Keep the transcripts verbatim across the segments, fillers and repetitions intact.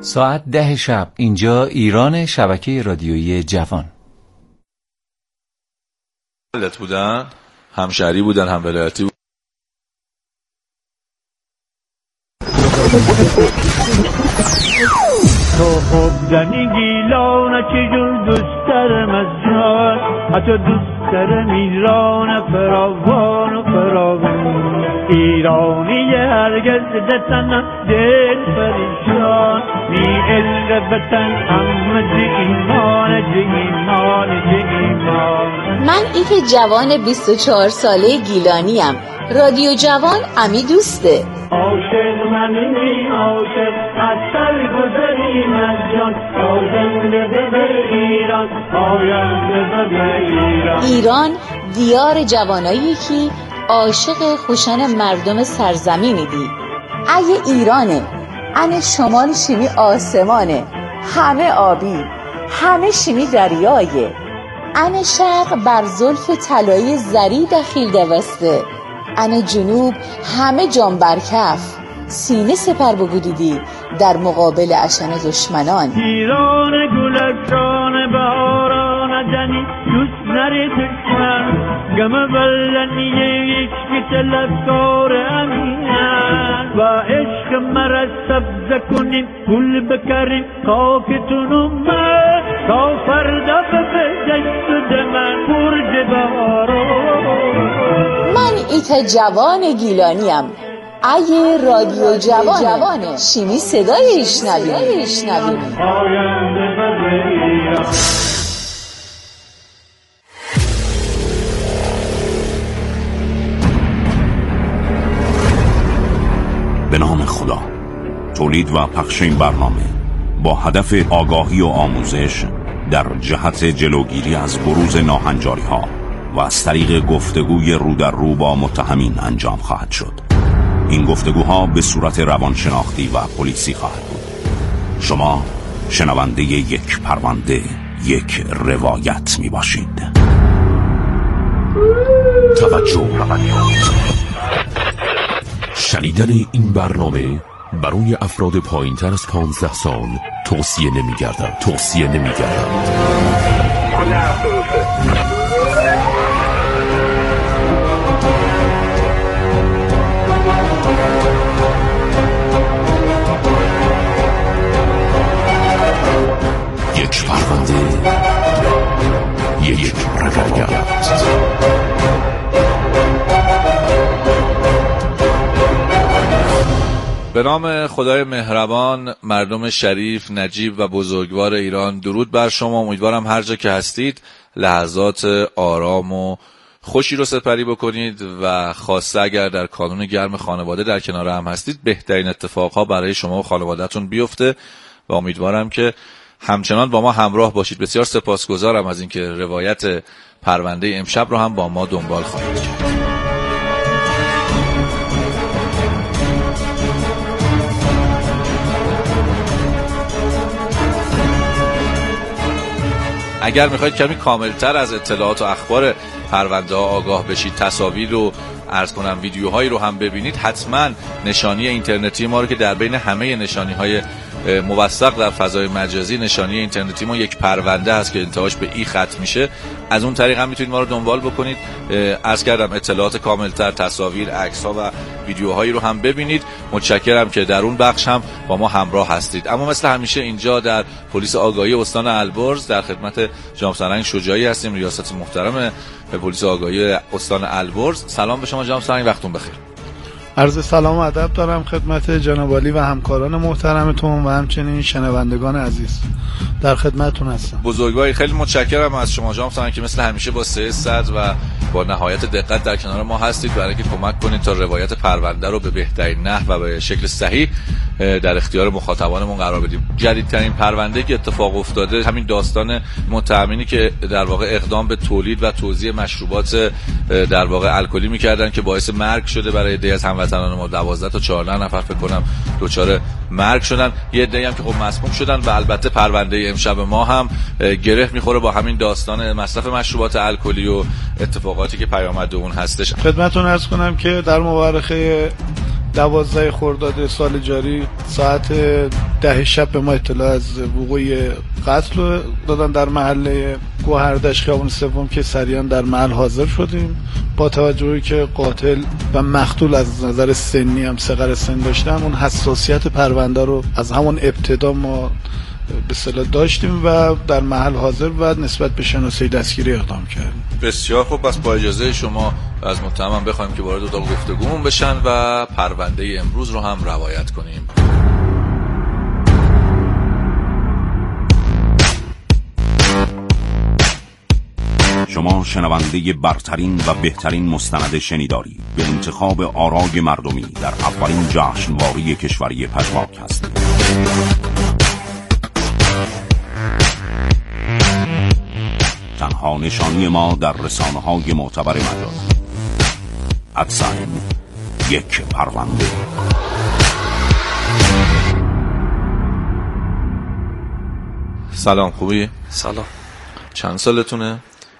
ساعت ده شب اینجا ایران، شبکه رادیویی جوان. ولایت بودن، همشهری بودن، هم ولایتی بودن. تو خودنی گیلانه چجور دوست دارم از جان، حتی دوست دارم ایران فراوان و فراوان، ایرانی هرگز دستن دل پریشان، می عشق وطن اما جه ایمان جه ایمان جه ایمان. من ایک جوان بیست و چهار ساله گیلانیم. رادیو جوان امی دوسته. عاشق منی عاشق از سر گذریم از جان، آینده به ایران آینده به ایران. ایران دیار جوانایی که عاشق خوشن مردم سرزمینی دی. اگه ایرانه ان شمال شیمی آسمانه، همه آبی همه شیمی دریایه، ان شرق بر زلف طلایی زری دخیل دوسته، ان جنوب همه جان برکف، سینه سپر بگودیدی در مقابل اشن دشمنان. ایران گلستان بهاران جنی دوست نری دشمن، گم بلنی یک طلبکار امینن، و عشق مرا سبز کنیم گل بکریم خاکتونو من، تا فردا به دشت دمن برج بهاران. من ایک جوان گیلانیم. اگه رادیو جوانه, جوانه. شیمی صدای ایشنویم. به نام خدا. تولید و پخش این برنامه با هدف آگاهی و آموزش در جهت جلوگیری از بروز ناهنجاری ها و از طریق گفتگوی رو در رو با متهمین انجام خواهد شد. این گفتگوها به صورت روانشناختی و پلیسی خواهد بود. شما شنونده یک پرونده، یک روایت می باشید. توجه. شنیدن این برنامه برای افراد پایین تر از پانزده سال توصیه نمی گردد. توصیه نمی گردد. یک پرونده، یک روایت. به نام خدای مهربان، مردم شریف، نجیب و بزرگوار ایران، درود بر شما. امیدوارم هر جا که هستید لحظات آرام و خوشی رو سپری بکنید و خاصه اگر در کانون گرم خانواده در کنار هم هستید بهترین اتفاقها برای شما و خانواده‌تون بیفته و امیدوارم که همچنان با ما همراه باشید. بسیار سپاسگزارم از اینکه روایت پرونده امشب رو هم با ما دنبال خواهید کرد. اگر میخواید کمی کاملتر از اطلاعات و اخبار پرونده ها آگاه بشید، تصاویر رو عرض کنم ویدیوهایی رو هم ببینید، حتما نشانی اینترنتی ما رو که در بین همه نشانی های موثق در فضای مجازی نشانی اینترنتی ما یک پرونده هست که انتهاش به ای ختم میشه، از اون طریق هم میتونید ما رو دنبال بکنید. عرض کردم اطلاعات کاملتر، تصاویر، عکس ها و ویدیوهایی رو هم ببینید. متشکرم که در اون بخش هم با ما همراه هستید. اما مثل همیشه اینجا در پلیس آگاهی استان البرز در خدمت جناب سرهنگ شجاعی هستیم، ریاست محترم پلیس آگاهی استان البرز. سلام به شما جناب سرهنگ، وقتتون بخیر. عرض سلام و ادب دارم خدمت جناب عالی و همکاران محترمتون و همچنین شنوندگان عزیز. در خدمتتون هستم. بزرگواری، خیلی متشکرم از شما جناب سرهنگ که مثل همیشه با سه صد و با نهایت دقت در کنار ما هستید برای اینکه کمک کنید تا روایت پرونده رو به بهترین نحو و به شکل صحیح در اختیار مخاطبانمون قرار بدیم. جدیدترین پرونده که اتفاق افتاده همین داستان متهمینی که در واقع اقدام به تولید و توزیع مشروبات در واقع الکلی می‌کردن که باعث مرگ شده برای عده‌ای از هموطنان ما. دوازده تا چهارده نفر فکر کنم دچار مرگ شدن، یه عده‌ای هم که خب مسموم شدن و البته پرونده امشب ما هم گره میخوره با همین داستان مصرف مشروبات الکلی و اتفاقاتی که پیامد اون هستش. خدمتتون عرض کنم که در مورخه دوازده خرداد سال جاری ساعت ده شب به ما اطلاع از وقوع قتل دادن در محله گوهردش خیابان سوم که سریعا در محل حاضر شدیم. با توجهی که قاتل و مقتول از نظر سنی هم صغر سن داشتن، اون حساسیت پرونده رو از همون ابتدا ما به اصطلاح داشتیم و در محل حاضر و نسبت به شناسایی دستگیری اقدام کردیم. بسیار خوب. پس با اجازه شما از متهم بخوایم که وارد اتاق گفتگومون بشن و پرونده امروز رو هم روایت کنیم. شما شنونده برترین و بهترین مستند شنیداری به انتخاب آرای مردمی در اولین جشنواره کشوری پژواک هستید. تنها نشانی ما در رسانه‌های معتبر مجاز ادساین یک پرونده. سلام، خوبی؟ سلام. چند سالتونه؟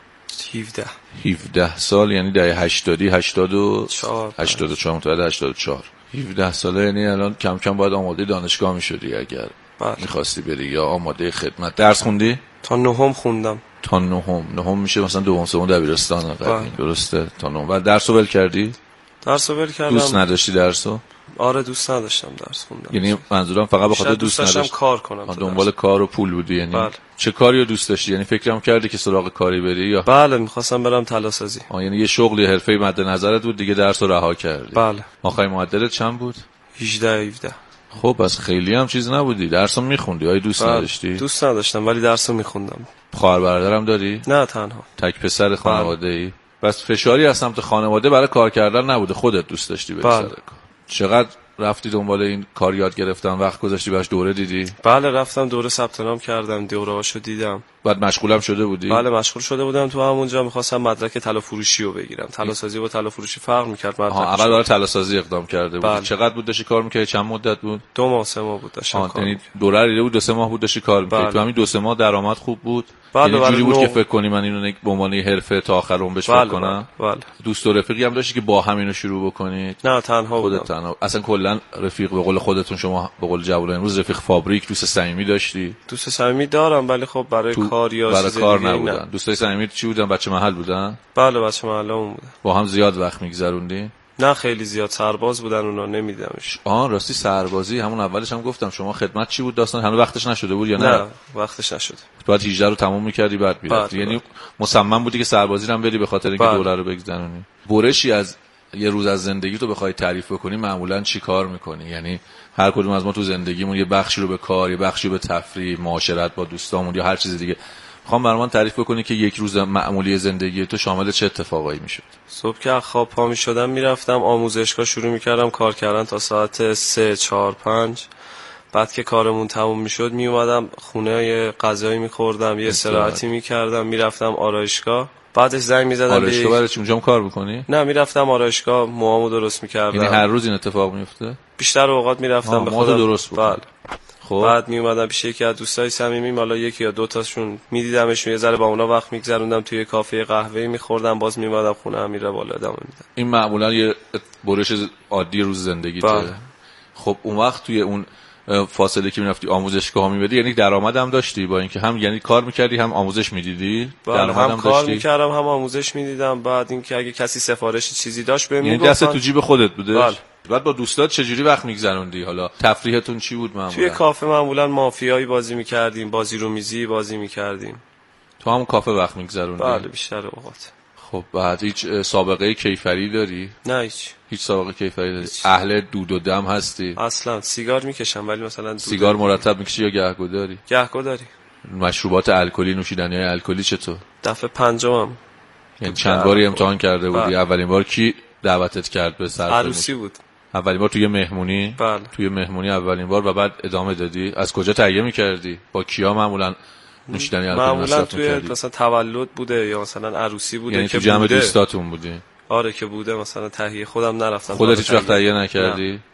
هفده. هفده سال یعنی دهه هشتادی هشتاد و چهار هشتاد و چهار متولد هشتاد و چهار. هفده ساله یعنی الان کم کم باید آماده دانشگاه میشدی اگر بله. میخواستی بری یا آماده خدمت. درس خوندی؟ تا نهم خوندم. تا نهم. نهم میشه مثلا دوم سوم دبیرستان قدیم. درسته؟ تا نهم. و درسو ول کردی؟ درسو ول کردم. دوست نداشتی درسو؟ آره دوست نداشتم درس خوندم. یعنی منظورم فقط به خاطر دوست نداشتم کار کنم. دنبال کار و پول بودی یعنی؟ بله. چه کاری رو دوست داشتی؟ یعنی فکرم کردی که سراغ کاری بری یا؟ بله میخواستم برم طلاسازی. آه یعنی یه شغلی حرفه‌ای مد نظرت بود دیگه درس رو رها کردی. بله. آخرین معدلت چند بود؟ هجده هفده. خب پس خیلی هم چیز نبودی. درسو میخوندی؟ آیا دوست بله. نداشتی؟ دوست نداشتم ولی درسو میخوندم. خواهر برادرم داری؟ نه تنها. تک پسر خانواده‌ای؟ بس فشاری از سمت خانواده برای کار کردن نبوده، خودت دوست داشتی بری سر کار. چقدر رفتی دنبال این کار یاد گرفتن؟ وقت گذاشتی باش دوره دیدی؟ بله رفتم دوره ثبت نام کردم، دوره‌هاشو دیدم. بعد مشغولم شده بودی؟ بله مشغول شده بودم تو همونجا. می‌خواستم مدرک طلا فروشی رو بگیرم. طلا سازی با طلا فروشی فرق می‌کرد. مدرک اول برای طلا سازی اقدام کرده بودی. بله. چقدر بود داشتی کار می‌کردی؟ چند مدت بود؟ دو ماه سه ماه بود داشتم کار. یعنی دوره رو دیده بود دو سه ماه بود داشتی کار می‌کردی. بله. تو همین دو سه ماه درآمد خوب بود؟ بله یعنی جوری بود نو... که فکر کنی من اینو به عنوان حرفه تا آخر عمرم بهش فکر کنم؟ بله. بله. دوست و رفیقی هم داشتی که با همینو شروع بکنید؟ نه تنها بودم. خودت تنها؟ اصلا کلا رفیق به قول خودتون شما به قول جوانان امروز رفیق فابریک دوست صمیمی داشتی؟ دوست صمیمی دارم ولی خب برای کار یا برای چیز کار دیگه نبودن. نه. دوستای صمیمی چی بودن؟ بچه محل بودن؟ بله بچه محلمون بودن. با هم زیاد وقت میگذروندین؟ نه خیلی زیاد. سرباز بودن اونا، نمیدمش. آها راستی سربازی همون اولش هم گفتم شما خدمت چی بود داستان؟ هنوز وقتش نشده بود یا نه؟ نه وقتش نشده. بعد هجده رو تموم می‌کردی بعد می‌رفتی. یعنی مصمم بودی که سربازی رو هم بری به خاطر اینکه دوره رو بگذرونی. برشی از یه روز از زندگی تو بخوای تعریف بکنی معمولاً چی کار می‌کنی؟ یعنی هر کدوم از ما تو زندگیمون یه بخشی رو به کار، یه بخشی رو به تفریح، معاشرت با دوستامون یا هر چیز دیگه. می‌خوام برام تعریف بکنی که یک روز معمولی زندگی تو شامل چه اتفاقایی میشد؟ صبح که خواب پا می‌شدم میرفتم آموزشگاه، شروع می‌کردم کار کردن تا ساعت سه چهار پنج. بعد که کارمون تموم میشد می اومدم خونه، یه غذایی می‌خوردم، یه استراحتی می‌کردم، میرفتم آرایشگاه. بعدش زنگ می‌زدم. آرایشگاه برای چی اونجا کار بکنی؟ نه میرفتم آرایشگاه موامو درست می‌کردم. یعنی هر روز این اتفاق میفته؟ بیشتر اوقات میرفتم به خودم درست بکنم. بله. خب بعد می اومدم پیش یکی از دوستای صمیمیم، حالا یکی یا دو تاشون میدیدمشون، یه ذره با اونا وقت میگذروندم، توی کافه قهوه‌ای می‌خوردم، باز می اومدم خونه هم میره بالا ادامه میدم. این معمولا یه برش عادی روز زندگیته. بله. خب اون وقت توی اون فاصله که میرفتی آموزشگاه می‌بردی یعنی درآمد هم داشتی؟ با اینکه هم یعنی کار می‌کردی هم آموزش می‌دیدی؟ درآمد هم, هم کار می‌کردم هم آموزش می‌دیدم. بعد اینکه اگه کسی سفارش چیزی داشت بهم میگفت. یعنی دست تو جیب خودت بوده؟ بله. بعد با دوستات چجوری وقت می‌گذروندی؟ حالا تفریحتون چی بود معمولا؟ توی کافه معمولا مافیایی بازی می‌کردیم، بازی رو میزی بازی می‌کردیم. تو همون کافه وقت می‌گذروندی؟ بله بیشتر اوقات. خب بعد هیچ سابقه کیفری داری؟ نه هیچ. هیچ سابقه کیفری داری؟ اهل دود و دم هستی؟ اصلا سیگار میکشم ولی مثلا سیگار مرتب میکشی یا گهگداری؟ گهگداری. مشروبات الکلی، نوشیدنی‌های الکلی چطور؟ دفعه پنجمم. یعنی چند باری امتحان کرده بودی؟ بله. اولین بار کی دعوتت کرد به سر عروسی بود. اولین بار توی مهمونی؟ بله. توی مهمونی اولین بار و بعد ادامه دادی؟ از کجا تهیه می‌کردی؟ با کیا معمولا نوشیدنی الکلی مصرف می‌کردی؟ معمولا توی مثلا تولد بوده یا مثلا عروسی بوده یعنی که تو جمع بوده. دوستاتون بودی؟ آره که بوده. مثلا تهیه خودم نرفتم. خودت هیچ وقت تهیه نکردی؟ نه.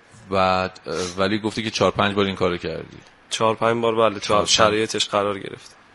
بعد ولی گفتی که چهار پنج بار این کارو کردی. چهار پنج بار بله تو شرایطش قرار گرفت.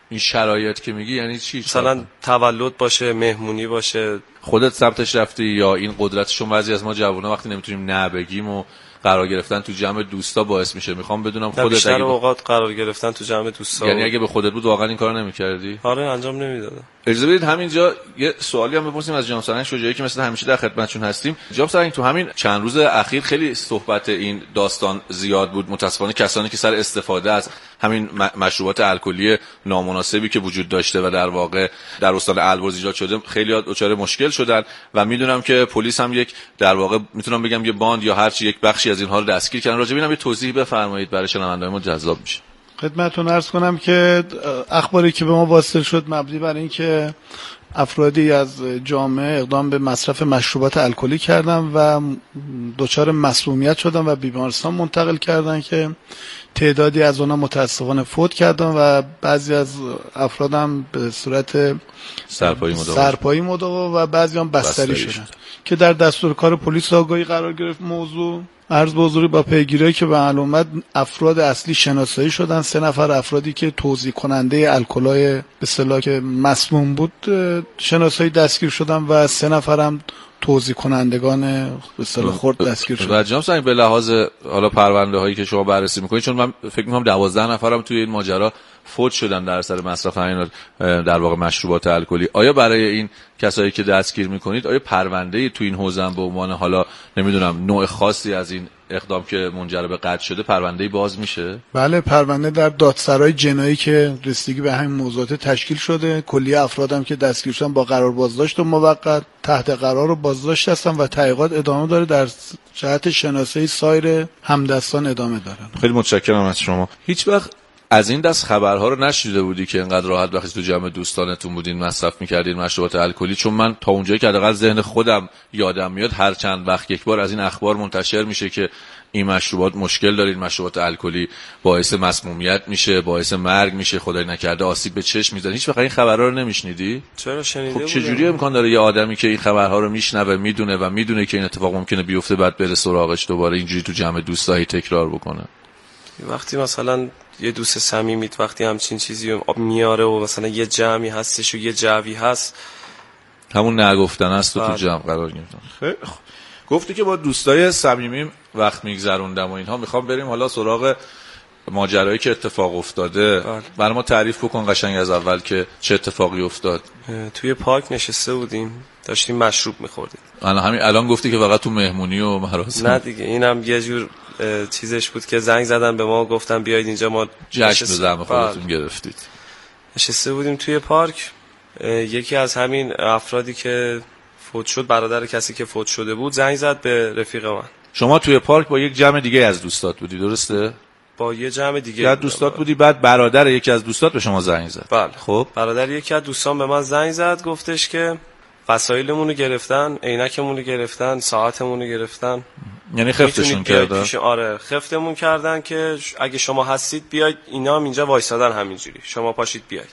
این شرایط که میگی یعنی چی؟ مثلا تولد باشه، مهمونی باشه. خودت ثبتش رفتی یا این قدرتشون بعضی از ما جوونا وقتی نمیتونیم نه بگیم و قرار گرفتن تو جمع دوستا باعث میشه؟ میخوام بدونم خودت بیشتر اگه اوقات قرار گرفتن تو جمع دوستا، یعنی اگه به خودت بود واقعا این کارو نمیکردی؟ آره انجام نمیدادم. اجازه بدید همینجا یه سوالی هم بپرسیم از جناب سرهنگ شجاعی که مثل همیشه در خدمتشون هستیم. جناب سرهنگ تو همین چند روز اخیر خیلی صحبت این داستان زیاد بود، متاسفانه کسانی که سر استفاده از همین مشروبات الکلی نامناسبی که وجود داشته و در واقع در استان البرز ایجاد شده خیلی دچار مشکل شدن و میدونم که پلیس هم یک در واقع میتونم بگم یه باند یا هر چی یک بخشی از اینها رو دستگیر کردن. راجع به اینم یه توضیح بفرمایید برای شنوندگان ما جذاب میشه. خدمتتون عرض کنم که اخباری که به ما واصل شد مبنی بر این که افرادی از جامعه اقدام به مصرف مشروبات الکلی کردن و دچار مسمومیت شدن و بیمارستان منتقل کردن که تعدادی از اونها متاسفانه فوت کردن و بعضی از افراد هم به صورت سرپایی مداوا سرپایی مداوا و بعضی هم بستری, بستری شدن که در دستور کار پلیس آگاهی قرار گرفت. موضوع عرض به حضور با پیگیری که به علامت افراد اصلی شناسایی شدن. سه نفر افرادی که توزیع کننده الکلای به اصطلاح که مسموم بود شناسایی دستگیر شدن و سه نفر هم توزیع کنندگان به اصطلاح خرد دستگیر شدن. و جناب سرهنگ به لحاظ حالا پرونده هایی که شما بررسی میکنید، چون من فکر میکنم دوازده نفرم توی این ماجرا فوت شدن در اثر مصرف همین در واقع مشروبات الکلی، آیا برای این کسایی که دستگیر میکنید آیا پرونده‌ای تو این حوزه به عنوان حالا نمیدونم نوع خاصی از این اقدام که منجر به قتل شده پرونده‌ای باز میشه؟ بله، پرونده در دادسرای جنایی که رسیدگی به همین موضوعات تشکیل شده. کلیه افرادم که دستگیر شدن با قرار بازداشت و موقت تحت قرار و بازداشت هستن و تحقیقات ادامه داره. در جهت شناسایی سایر همدستان ادامه دارن. خیلی متشکرم از شما. هیچ وقت از این دست خبرها رو نشیده بودی که اینقدر راحت وقتی تو جمع دوستانتون بودین مصرف می‌کردین مشروبات الکلی؟ چون من تا اونجایی که حداقل ذهن خودم یادم میاد هر چند وقت یک بار از این اخبار منتشر میشه که این مشروبات مشکل دارین، مشروبات الکلی باعث مسمومیت میشه، باعث مرگ میشه، خدای نکرده آسیب به چشم میزنه. هیچ وقت این خبرها رو نمیشنیدی؟ چرا شنیده خب بودم. چجوری امکان داره یه آدمی که این خبرها رو میشنوه میدونه و میدونه که این اتفاق ممکنه بیفته بعد بره سراغش دوباره اینجوری تو جمع دوستایی تکرار بکنه؟ وقتی مثلا یه دوست صمیمیت وقتی همچین چیزی میاره و مثلا یه جمعی هستش و یه جوی هست، همون نگفتن است و تو جمع قرار گرفتن. خیلی خوب. گفتی که با دوستای صمیمیم وقت میگذروندم و اینها، میخوام بریم حالا سراغ ماجرایی که اتفاق افتاده. برای ما تعریف بکن قشنگ از اول که چه اتفاقی افتاد. توی پارک نشسته بودیم داشتیم مشروب میخوردیم. الان همین الان گفتی که فقط تو مهمونی و مراسم. نه دیگه، اینم یه جور چیزش بود که زنگ زدن به ما گفتن بیاید اینجا، ما جشن بزنم خودتون گرفتید. نشسته بودیم توی پارک. یکی از همین افرادی که فوت شد، برادر کسی که فوت شده بود، زنگ زد به رفیق من. شما توی پارک با یک جمع دیگه از دوستات بودی درسته؟ با یه جمع دیگه بعد دوستات بودی، بعد برادر یکی از دوستات به شما زنگ زد. بله. خب برادر یکی از دوستان به من زنگ زد، گفتش که وسایلمون رو گرفتن، عینکمون رو گرفتن، ساعتمون رو گرفتن. یعنی خفتشون کردن؟ آره خفتمون کردن که اگه شما هستید بیاید، اینا هم اینجا وایسادن همینجوری، شما پاشید بیاید.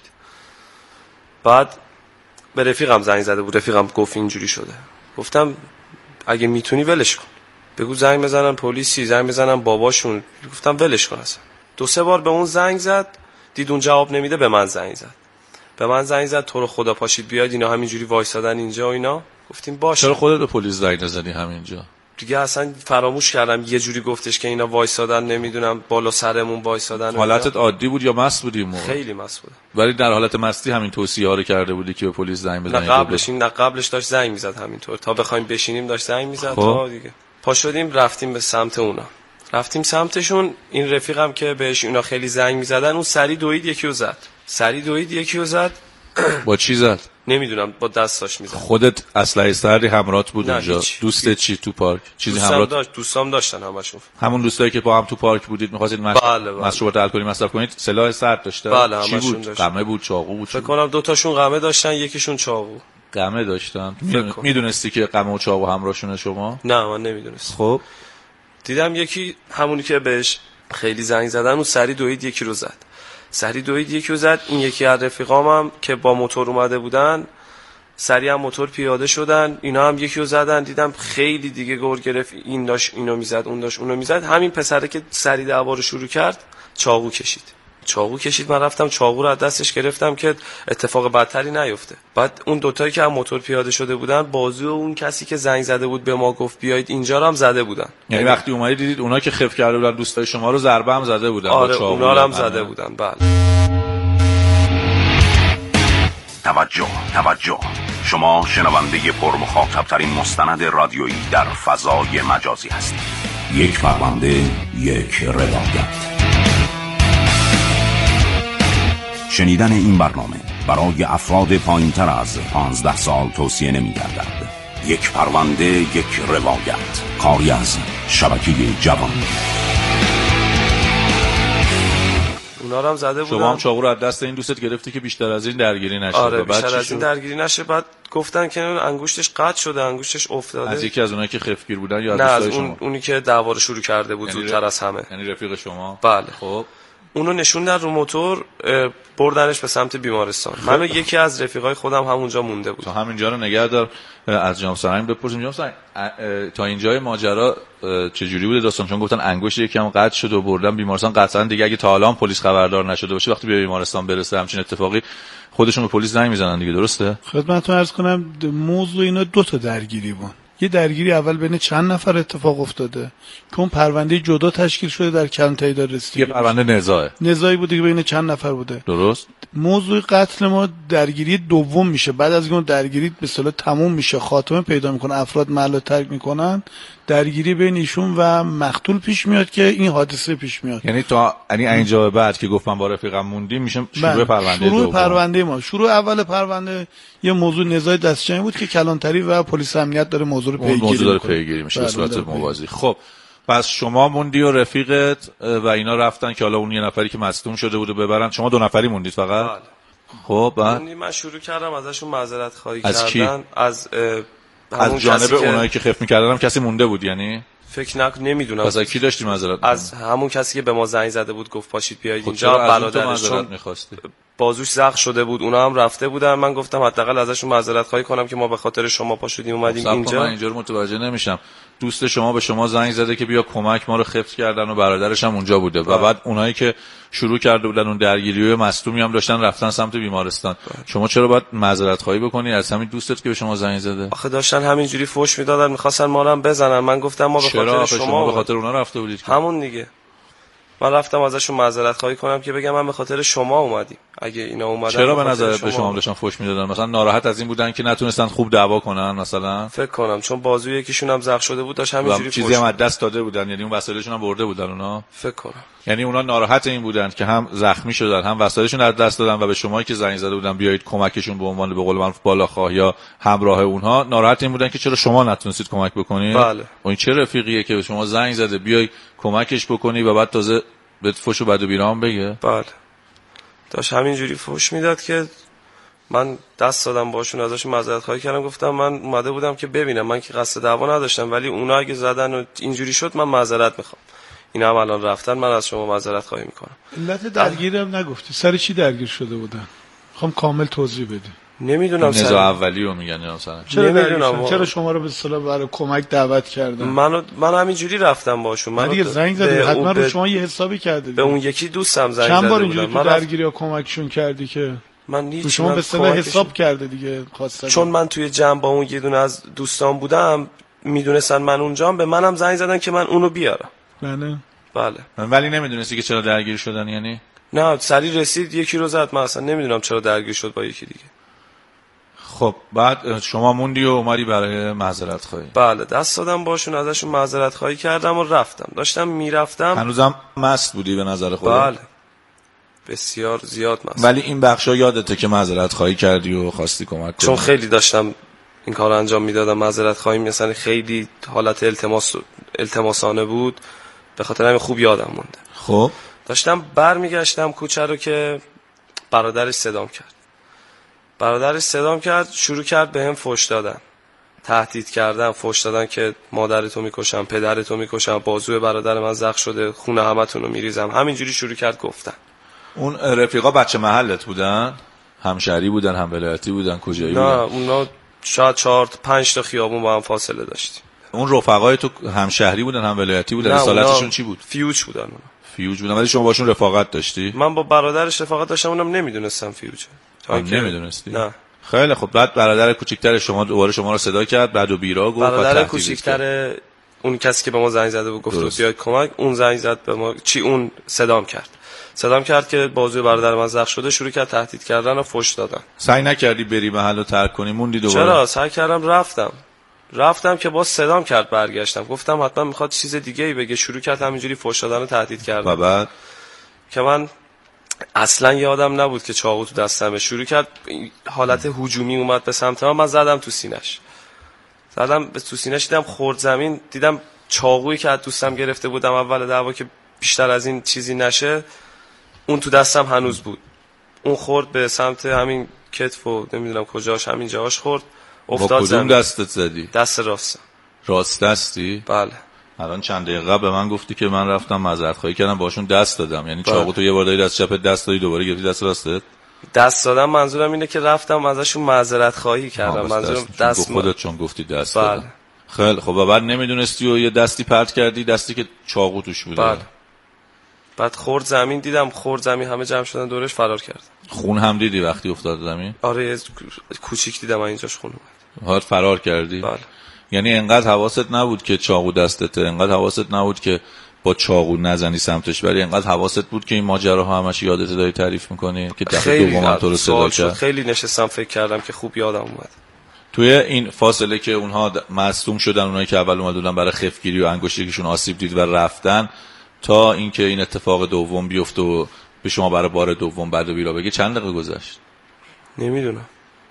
بعد به رفیقم زنگ زده بود، رفیقم گفت اینجوری شده. گفتم اگه میتونی ولش کن، بگو زنگ بزنن پلیسی، زنگ بزنن باباشون. گفتم ولش کن اصلا. دو سه بار به اون زنگ زد، دید اون جواب نمیده، به من زنگ زد. به من زنگ زد تو رو خدا پاشید بیاید، اینا همینجوری وایسادن اینجا و اینا. گفتیم باشه. چرا خودت به پلیس زنگ نزدی همینجا؟ دیگه اصلا فراموش کردم، یه جوری گفتش که اینا وایسادن، نمیدونم بالا سرمون وایسادن. حالتت عادی بود یا مست بودی موقع؟ خیلی مست بودم. ولی در حالت مستی همین توصیه ها رو کرده بودی که به پلیس زنگ بزنید؟ نه قبلش این نه قبلش داشت زنگ میزد همینطور، تا بخوایم بشینیم داشت زنگ میزد. تا دیگه پا شدیم رفتیم به سمت اونا، رفتیم سمتشون. این رفیقم که بهش اینا خیلی زنگ میزدن، اون سری دوید یکی رو زد، سری دوید یکی رو زد. با چی زد؟ نمیدونم، با دستاش میزد. خودت اسلحه سردی همراهت بود اونجا؟ دوستت هیچ. چی تو پارک چیزی همراهت داشت؟ دوستام داشتن همشون. همون دوستایی که با هم تو پارک بودید می‌خواستید مش... بله بله. مشروبات الکلی مصرف کنید، سلاح سرد داشته؟ بله چی همشون بود؟ داشتن. قمه بود، چاقو بود؟ فکر کنم دو تاشون قمه داشتن، یکیشون چاقو. قمه داشتن؟ میدونستی که قمه و چاقو همراهشونه شما؟ نه من نمیدونستم. خب دیدم یکی همونی که بهش خیلی زنگ زدن، اون سری دوید یکی رو زد، سری دوید یکی رو زد. این یکی از رفیقام هم که با موتور اومده بودن، سری هم موتور پیاده شدن، اینا هم یکی رو زدن. دیدم خیلی دیگه گور گرفت، این داشت اینو میزد، اون داشت اونو میزد. همین پسره که سری دعوا رو شروع کرد چاقو کشید. چاقو کشید. من رفتم چاقو رو از دستش گرفتم که اتفاق بدتری نیفته. بعد اون دوتایی که هم موتور پیاده شده بودن، بازو اون کسی که زنگ زده بود به ما گفت بیایید اینجا رو هم زده بودن. یعنی وقتی اومدید دیدید اونا که خف کرده بودن دوستای شما رو ضربه هم زده بودن؟ آره اونا رو هم زده بودن. بله. توجه توجه، شما شنونده پرمخاطب ترین مستند رادیویی در فضای مجازی هستید. یک پرونده، یک روایت. شنیدن این برنامه برای افراد پایین‌تر از پانزده سال توصیه نمی‌گردد. یک پرونده، یک روایت، کاری از شبکه جوان. اونا رو هم زده بودن. شما هم چاقو رو از دست این دوستت گرفتی که بیشتر از این درگیری نشه. آره بعد بیشتر از این درگیری نشه. بعد گفتن که انگشتش قطع شده، انگشتش افتاده. از یکی از اونایی که خفگیر بودن یا نه از از اون اون اونی که دعوا رو شروع کرده بود یعنی زودتر از همه. یعنی رفیق شما؟ بله. خب اونو نشوندن رو موتور، بردنش به سمت بیمارستان. من و یکی از رفیقای خودم همونجا مونده بود. تا همینجا رو نگه دار. از جناب سرنگ بپرسیم. جناب سرنگ تا اینجای ماجرا چجوری بوده داستان؟ چون گفتن انگشت یکم قطع شد و بردن بیمارستان. قطعا دیگه اگه تا الان پلیس خبردار نشده باشه وقتی به بیمارستان برسه همچین اتفاقی خودشون به پلیس زنگ میزنن دیگه، درسته؟ خدمتتون عرض کنم موضوع اینا دو تا درگیری بود. یه درگیری اول بین چند نفر اتفاق افتاده که اون پرونده جدا تشکیل شده در کلانتری داره رسیدگی. یه پرونده نزاعه. نزاعی بوده که بین چند نفر بوده. درست. موضوع قتل ما درگیری دوم میشه. بعد از اون درگیری به اصطلاح تموم میشه، خاتمه پیدا میکنه، افراد محل ترک میکنن، درگیری بین ایشون و مقتول پیش میاد که این حادثه پیش میاد. یعنی تا یعنی اینجا بعد که گفتم با رفیقم موندیم میشه شروع پرونده شروع دوم. پرونده ما شروع اول پرونده یه موضوع نزاع دستجمعی بود که کلانتری و پلیس امنیت داره موضوع رو پیگیری موضوع داره میکنه. پیگیری میشه به صورت موازی. خب پس شما موندی و رفیقت و اینا رفتن که حالا اون یه نفری که مصدوم شده بود ببرن، شما دو نفری موندید فقط؟ بله. خب بعد من شروع کردم ازشون معذرت خواهی از کردن. کی؟ از از جانب اونایی که خف می‌کردن هم کسی مونده بود یعنی؟ فکر نک نمیدونم. از کی داشتی معذرت؟ از همون کسی که به ما زنگ زده بود گفت پاشید بیایید اینجا. برادرشون بازوش زخم شده بود، اونا هم رفته بودن. من گفتم حداقل ازشون معذرت خواهی کنم که ما به خاطر شما پا شدیم اومدیم اینجا. من اینجا رو متوجه نمیشم. دوست شما به شما زنگ زده که بیا کمک، ما رو خفت کردن و برادرش هم اونجا بوده و بعد اونایی که شروع کرده بودن اون درگیری و مصدومی هم داشتن رفتن سمت بیمارستان. شما چرا باید معذرت خواهی بکنی از همین دوستت که به شما زنگ زده؟ آخه داشتن همینجوری فوش میدادن، میخواستن ما رو هم بزنن. من گفتم ما به خاطر شما, شما به خاطر اونا رفته بودید که؟ همون دیگه. من رفتم ازشون معذرت خواهی کنم که بگم من به خاطر شما اومدیم. اگه اینا اومدن چرا به نظرت به شما داشتن فوش میدادن؟ مثلا ناراحت از این بودن که نتونستن خوب دعوا کنن مثلا؟ فکر کنم چون بازوی یکیشون هم زخم شده بود، داشت همینجوری فوش چیزی هم از دست داده بودن، یعنی اون وسایلشون هم برده بودن اونا. فکر کنم یعنی اونا ناراحت این بودن که هم زخمی شدن هم وسایلشون از دست دادن و به شمایی که زنگ زده بودن بیایید کمکشون به عنوان به قول معروف بالاخواه یا همراه اونها ناراحت این بودن که چرا شما نتونستید کمک بکنید. بله. این چه رفیقیه که به شما زنگ زده بیای کمکش بکنی و بعد تازه به فوش و بد و بیرام بگه؟ بله. داشت همینجوری فوش میداد که من دست دادم باشون، ازشون معذرت خواهی کردم. گفتم من اومده بودم که ببینم، من که قصد دعوا نداشتم، ولی اونا اگه زدن و اینجوری شد من معذرت میخوام. اینا هم الان رفتن، من از شما معذرت خواهی میکنم. علت درگیری هم نگفتی، سر چی درگیر شده بودن؟ میخوام کامل توضیح بدی. نمیدونم نزاع اولی رو میگن مثلا. چرا نمیدونم چرا شما رو به اصطلاح برای کمک دعوت کردن؟ من من همینجوری رفتم باشون. من دیگه زنگ زدی حتما رو شما یه حسابی کردی. به اون یکی دوستم زنگ زدم. چند بار اینجوری تو درگیری ها کمکشون کردی که من هیچ شما به اصطلاح حساب کرده دیگه خواستن؟ چون من توی جمع با اون یه دونه از دوستان بودم، میدونستن من اونجام، به منم زنگ زدن که من اونو بیارم. بله بله. ولی نمیدونستی که چرا درگیر شدن یعنی؟ نه سری رسید یکی رو زد، من اصلا نمیدونم چرا درگیر شد با یکی دیگه. خب بعد شما موندی و اومدی برای معذرت خواهی؟ بله دست دادم باشون، ازشون معذرت خواهی کردم و رفتم. داشتم میرفتم. هنوزم مست بودی به نظر خودت؟ بله بسیار زیاد مست. ولی این بخشا یادته که معذرت خواهی کردی و خواستی کمک کنی؟ چون خیلی داشتم این کارو انجام میدادم، معذرت خواهی مثلا خیلی حالت التماس التماسانه بود، به خاطر همین خوب یادم مونده. خب داشتم برمیگشتم کوچه رو که برادرش صدام کرد. برادرش صدام کرد، شروع کرد به هم فوش دادن، تهدید کردن، فوش دادن که مادرتو میکشم، پدرتو میکشم، بازوی برادر من زخم شده، خون همتون رو میریزم. همینجوری شروع کرد گفتن. اون رفیقا بچه محلت بودن؟ همشهری بودن، هم ولایتی بودن، کجایی بودن؟ نه اونا شاید چهار پنج تا خیابون با هم فاصله داشتیم. اون رفقای تو همشهری بودن هم ولایتی بودن؟ رسالتشون چی بود؟ فیوچ بودن اونا. فیوج بودن. ولی شما باشون رفاقت داشتی؟ من با برادرش رفاقت داشتم، اونم نمیدونستم فیوجه. تا نمیدونستی؟ نه. خیلی خب. بعد برادر کوچیک‌تر شما دوباره شما رو صدا کرد، بعد و بیرا گفت. برادر کوچیک‌تر اون کسی که به ما زنگ زده بود گفت بیاید کمک، اون زنگ زد به ما، چی اون صدام کرد صدام کرد که بازوی برادر من زخم شده، شروع کرد تهدید کردن و فحش دادن. سعی نکردی بری محلو ترک کنی، موندی دوباره؟ چرا سعی کردم، رفتم رفتم که باز صدام کرد، برگشتم گفتم حتما میخواد چیز دیگه ای بگه، شروع کرد همینجوری فحش دادن و تهدید کردن. و بعد که من اصلا یادم نبود که چاقو تو دستمه، شروع کرد حالت هجومی اومد به سمت من، من زدم تو سینه‌اش زدم به تو سینه‌اش، دیدم خورد زمین، دیدم چاقویی که از دوستم گرفته بودم اول دعوا که بیشتر از این چیزی نشه، اون تو دستم هنوز بود، اون خورد به سمت همین کتف و نمیدونم کجاش، همین جاهاش خورد، افتاد با کدوم دستت زدی؟ دست راستم. راست دستی؟ بله. الان چند دقیقه به من گفتی که من رفتم معذرت خواهی کردم باشون دست دادم، یعنی چاقو تو یه بار دادی دست چپت دست دادی دوباره گرفتی دست راستت؟ دست دادم منظورم اینه که رفتم ازشون معذرت خواهی کردم، منظورم دست, دست خودت ما... چون گفتی دست بله. دادم. خیلی خب. و بعد نمیدونستی و یه دستی پرت کردی، دستی که چاقو توش بوده؟ بله. بعد خورد زمین، دیدم خورد زمین، همه جمع شدن دورش، فرار کرد. خون هم دیدی وقتی افتاد زمین؟ آره کوچیک دیدم اینجاش خون اومد. بعد فرار کردی؟ بله. یعنی انقدر حواست نبود که چاقو دستته، انقدر حواست نبود که با چاقو نزنی سمتش، ولی انقدر حواست بود که این ماجراها همش یادت داری تعریف می‌کنی که دفعه دوم تو رو صدا کرد. خیلی نشستم فکر کردم که خوب یادم اومد. توی این فاصله که اونها مصدوم شدن، اونایی که اول اومدن برای خفگیری و انگشتریشون آسیب دید و رفتن، تا اینکه این اتفاق دوم بیفته و به شما برای بار دوم بعد و بیرا بگه، چند دقیقه گذشت؟ نمیدونم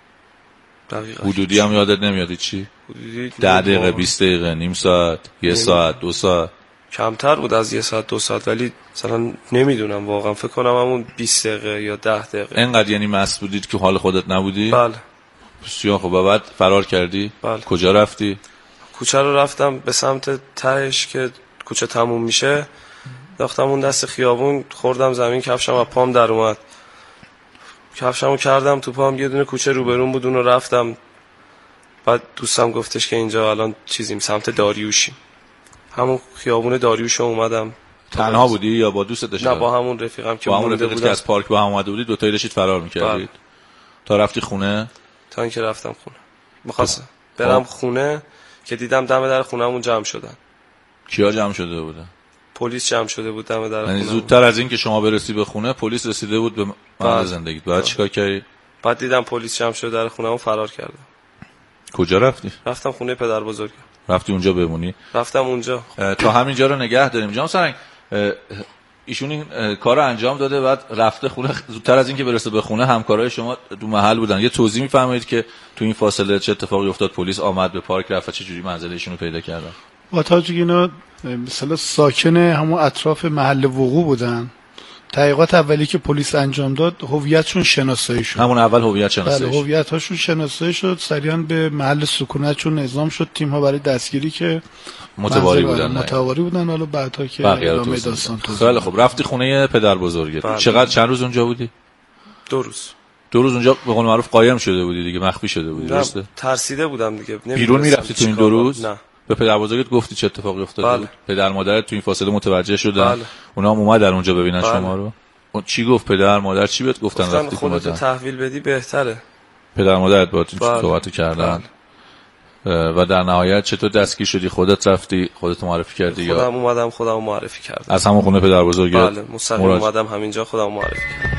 دقیقاً. حدودی هم یادت نمیاد چی؟ ده دقیقه، بیست دقیقه، نیم ساعت، یه ساعت، دو ساعت؟ کمتر بود از یه ساعت دو ساعت، ولی مثلا نمیدونم واقعا، فکر کنم همون بیست دقیقه یا ده دقیقه. اینقدر یعنی مست بودید که حال خودت نبودی؟ بله. بسیار خب. بعد فرار کردی؟ بله. کجا رفتی؟ کوچه رو رفتم به سمت تهش که کوچه تموم میشه، رفتم اون دست خیابون، خوردم زمین، کفشم از پام در اومد، کفشمو کردم تو پام، یه دونه کوچه روبرون بود، اونو رفتم. بعد دوستم گفتش که اینجا الان چیزیم سمت داریوشیم، همون خیابون داریوشو اومدم. تنها بودی یا با دوستت داشتی؟ نه با همون رفیقم که با همون رفیقت که از پارک با هم اومده بودید، دو تایی داشتید فرار می‌کردید؟ تا رفتی خونه؟ تا اینکه رفتم خونه، می‌خواستم برم خونه که دیدم دم در خونه‌مون جمع شدن. کیا جمع شده بودن؟ پلیس جمع شده بود دم در خونه. یعنی زودتر از این که شما برسی به خونه، پلیس رسیده بود به محل زندگیت. بعد چیکار کردی؟ بعد دیدم پلیس جمع شده در خونه‌مون، فرار کردم. کجا رفتی؟ رفتم خونه پدر بزرگم. رفتی اونجا بمونی؟ رفتم اونجا. تا همینجا رو نگه داریم. جان سرنگ، ایشون این کار رو انجام داده، بعد رفته خونه، زودتر از این که برسه به خونه همکارای شما تو محل بودن. یه توضیح می‌فرمایید که تو این فاصله چه اتفاقی افتاد؟ پلیس آمد به پارک رفت و چه جوری منزل ایشونو پیدا کردن؟ با توجه اینا مثلا ساکن همون اطراف محل وقوع بودن، تحقیقات اولی که پلیس انجام داد هویتشون شناسایی شد. همون اول هویت شناسایی بله، هویت هاشون شناسایی شد، سریعا به محل سکونتشون اعزام شد تیم ها برای دستگیری که متواری بودن متواری بودن حالا بعدا که ادامه داستان توضیح. خیلی خب. رفتی خونه پدر بزرگت. بله. چقدر چند روز اونجا بودی؟ دو روز. دو روز اونجا به قول معروف قایم شده بودی دیگه، مخفی شده بودی، درسته؟ ترسیده بودم دیگه. بیرون میرفتی تو این دو روز؟ نه. به پدر بزرگت گفتی چه اتفاقی افتاده بله. بود؟ پدر مادرت تو این فاصله متوجه شدن؟ بله. اونا هم اومدن اونجا ببینن بله. شما رو؟ اون چی گفت پدر مادر؟ چی بهت گفتن گفتن وقتی خودتو تحویل بدی بهتره؟ پدر مادرت با تو بله. صحبت کردن؟ بله. و در نهایت چطور دستگیر شدی؟ خودت رفتی خودت معرفی کردی خودم یا خودم اومدم خودم معرفی کردم؟ از همون خونه پدر بزرگت؟ بله مستقیم مراج... اومدم همینجا خودم معرفی کردم.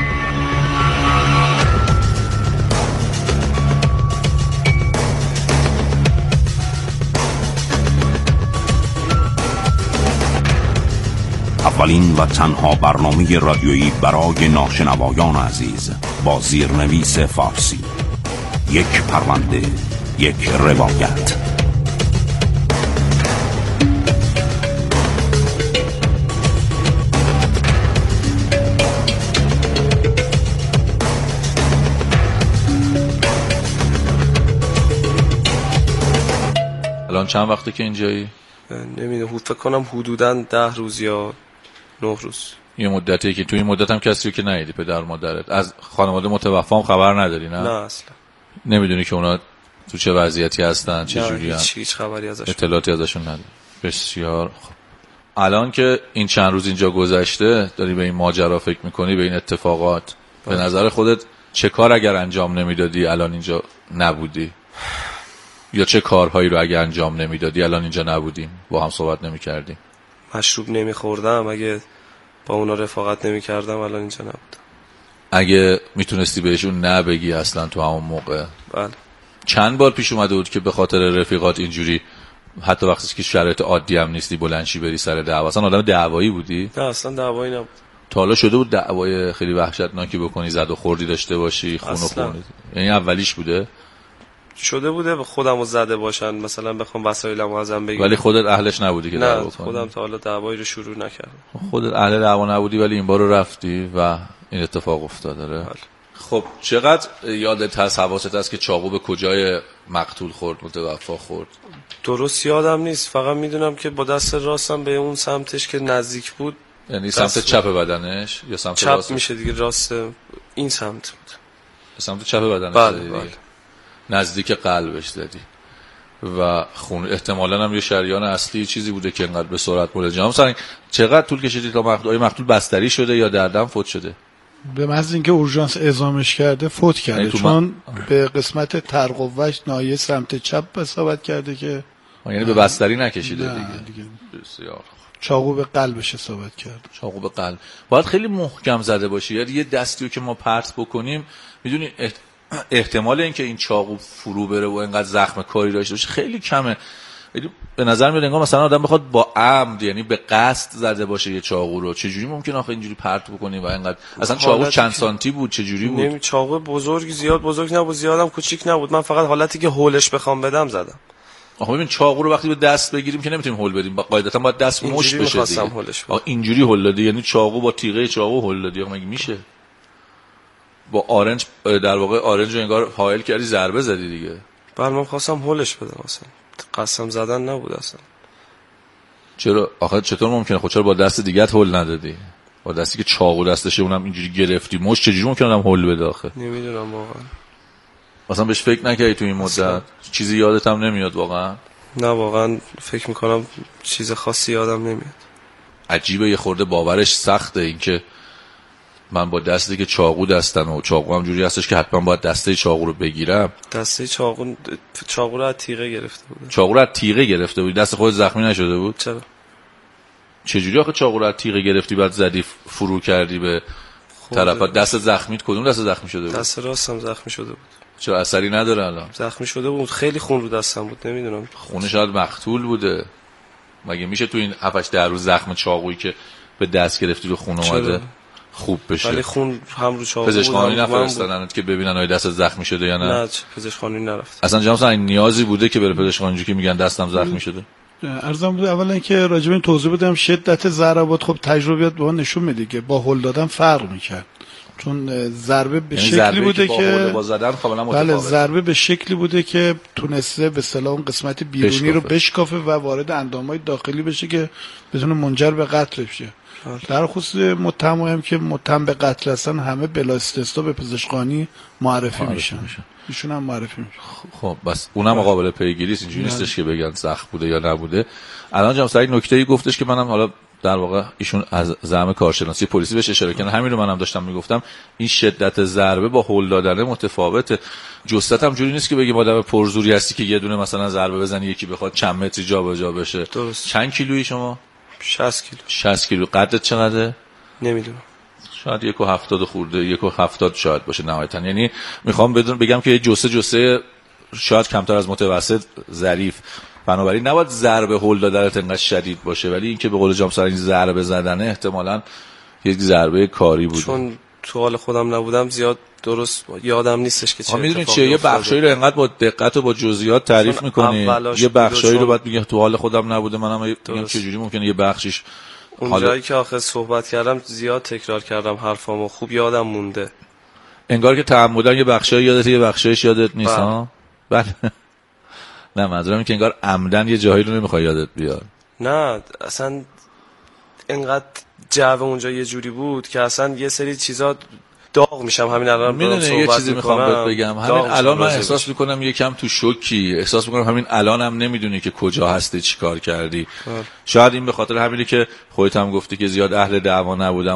اولین و تنها برنامه رادیویی برای ناشنوایان عزیز با زیرنویس فارسی. یک پرونده، یک روایت. الان چند وقته که اینجایی؟ نمیدونم، فکر کنم حدوداً ده روز یا نه روز. یه مدتی که تو این مدت هم کسی رو که ندیدی پدر مادرت؟ از خانواده متوفی هم خبر نداری؟ نه نه اصلا. نمیدونی که اونا تو چه وضعیتی هستن، چه جوری هیچ هیچ خبری ازشون، اطلاعاتی ازشون نداری؟ بسیار خب. الان که این چند روز اینجا گذشته داری به این ماجرا فکر میکنی، به این اتفاقات، به نظر خودت چه کار اگر انجام نمیدادی الان اینجا نبودی؟ یا چه کارهایی رو اگر انجام نمیدادی الان اینجا نبودیم، با هم صحبت نمیکردیم؟ مشروب نمیخوردم، اگه با اونا رفاقت نمیکردم الان اینجا نبودم. اگه میتونستی بهشون نه بگی اصلا تو همون موقع؟ بله. چند بار پیش اومده بود که به خاطر رفیقات اینجوری حتی وقتی که شرایط عادی هم نیستی بلندشی بری سر دعوا؟ اصلا آدم دعوایی بودی؟ نه اصلا دعوایی نبود. تا حالا شده بود دعوای خیلی وحشتناکی بکنی، زد و خوردی داشته باشی، خون و خون؟ یعنی اولیش بوده؟ شده بوده به خودمو زده باشن، مثلا بخوام وسایلمو ازم بگیرن. ولی خودت اهلش نبودی که دعوا نه کنی؟ خودم تا حالا دعوایی رو شروع نکردم. خودت اهل دعوا نبودی ولی این بار رو رفتی و این اتفاق افتاد. داره. خب چقدر یادت هست، حواست هست که چاقو به کجای مقتول خورد، متوفا خورد؟ درست یادم نیست، فقط میدونم که با دست راستم به اون سمتش که نزدیک بود. یعنی سمت چپ بدنش یا سمت چپ راست؟ میشه دیگه، راست این سمت بود. سمت چپ بدنش. بله زدی؟ بله. نزدیک قلبش زدی و خون احتمالاً هم یه شریان اصلی چیزی بوده که انقدر به سرعت مول جام سنگ. چقدر طول کشیدی تا مقتول مقتول بستری شده یا در دم فوت شده؟ به محض اینکه اورژانس اعزامش کرده فوت کرده، چون من... به قسمت ترقوش ناحیه سمت چپ اصابت کرده که یعنی به بستری نکشیده نه دیگه. دیگه بسیار چاقو به قلبش اصابت کرد. چاقو به قلب باید خیلی محکم زده باشی، یعنی یه دستیو که ما پرت بکنیم میدونی احت... احتمال اینکه این چاقو فرو بره و اینقدر زخم کاری داشته باشه خیلی کمه. به نظر میاد انگار مثلا آدم بخواد با عمد، یعنی به قصد زده باشه یه چاقو رو. چه جوری ممکن آخه اینجوری پرت بکنی و اینقدر؟ اصلا چاقو چند سانتی بود؟ چه جوری بود؟ نمی چاقو بزرگ، زیاد بزرگ نبود، زیادم کوچیک نبود. من فقط حالتی که هولش بخوام بدم زدم. آخه ببین چاقو رو وقتی به دست بگیریم که نمیتونیم هول بدیم، قاعدتا باید دست مشت بشه دیگه. آخه اینجوری هول دادی، یعنی چاقو با تیغه چاقو هول دادی؟ آخه مگه میشه؟ با آرنج در واقع آرنج رو انگار حائل کردی، ضربه زدی دیگه. بله من خواستم هولش بدم، اصلا قسم زدن نبود اصلا. چرا آخه چطور ممکنه؟ خود چرا با دست دیگت هول ندادی؟ با دستی که چاقو دستشه اونم اینجوری گرفتی مشت، چجوری ممکنه آدم هول بده آخه؟ نمیدونم واقعا. اصلا بهش فکر نکردی تو این مدت؟ اصلا. چیزی یادت هم نمیاد واقعا؟ نه واقعا فکر میکنم چیز خاصی یادم نمیاد. عجیبه، یه خورده باورش سخته این که من با دستی که چاقو دستن و چاقو هم جوری هستش که حتما باید دسته چاقو رو بگیرم. دسته چاقو چاقو رو از تیغه گرفته بود. چاقو رو از تیغه گرفته بود؟ دست خود زخمی نشده بود؟ چرا؟ چجوری آخه چاقو رو از تیغه گرفتی بعد زدی فرو کردی به طرف؟ دست زخمیت کدوم دست زخمی شده بود؟ دست راستم زخمی شده بود. چرا اثری نداره الان؟ زخمی شده بود، خیلی خون رو دستم بود، نمیدونم. خونه شاید مقتول بوده. مگه میشه تو این هفت هشت روز زخم چاقویی که به دست گرفتی رو خون اومده خوب بشه؟ ولی خون هم رو چاقو پزشکخانه‌ای نفرستادنت که ببینن آیا دست زخمی شده یا نه؟ نه پزشکخانه‌ای نرفت. اصلا جناب این نیازی بوده که بره پزشکخانه که میگن دستم زخمی شده؟ ارزم بود اولا اینکه راجع به این توضیح بدم، شدت ضربات خب تجربیات به ما نشون میده که با هول دادن فرق میکرد، چون ضربه به یعنی شکلی بوده که, که با زدن بله ضربه به شکلی بوده که تونسته به اصطلاح اون قسمت بیرونی بشکافه. رو بشکافه و وارد اندامهای داخلی بشه که بتونه منجر به قتل بشه. در خصوص متهم هم که متهم به قتل هستن همه بلا استثنا به پزشکخانه معرفی میشن، ایشون هم معرفی میشه. خب بس اونم قابل پیگیری است، اینجوری نیستش که بگن سخت بوده یا نبوده. الان جناب سعید نکته‌ای گفتش که منم حالا در واقع ایشون از زعم کارشناسی پلیسی بهش اشاره کردن، همین رو منم داشتم میگفتم، این شدت ضربه با هول دادن متفاوته. جثت هم جوری نیست که بگیم آدم پرزوری هستی که یه دونه مثلا ضربه بزنی یکی بخواد چند متری جابجا بشه. درست. چند کیلویی شما؟ شصت کیلو. شصت کیلو. قدت چقدره؟ نمیدونم. شاید یک و هفتاد خورده، یک و هفتاد شاید باشه نهایتا. یعنی میخوام بدون بگم که یه جسه جسه شاید کمتر از متوسط ظریف، بنابراین نباید ضربه هول دادنت انقدر شدید باشه، ولی اینکه به قول جام سر این ضربه زدنه احتمالاً یک ضربه کاری بود. چون تو حال خودم نبودم زیاد درست یادم نیستش که چه اتفاقی میدونی چیه، یه بخشایی رو انقدر با دقت و با جزئیات تعریف می‌کنی، یه بخشایی رو بعد میگه تو حال خودم نبوده، منم میگم چه جوری ممکنه یه بخشش اون حال... جایی که آخه صحبت کردم زیاد تکرار کردم حرفامو، خوب یادم مونده. انگار که تعمدن یه بخشایی یادت یه بخشایش یادت نیست. ها بله. نه منظورم اینه که انگار عمدن یه جایی رو نمیخوای یادت بیاد. نه اصلا انقدر جو اونجا یه جوری بود که اصلا یه سری چیزا داغ میشم همین الان. میدونی یه چیزی میخوام بهت بگم، همین الان من احساس میکنم یکم تو شوکی، احساس میکنم همین الانم نمیدونی که کجا هستی چیکار کردی. شاید این به خاطر همینه که خودت هم گفتی که زیاد اهل دعوا نبودم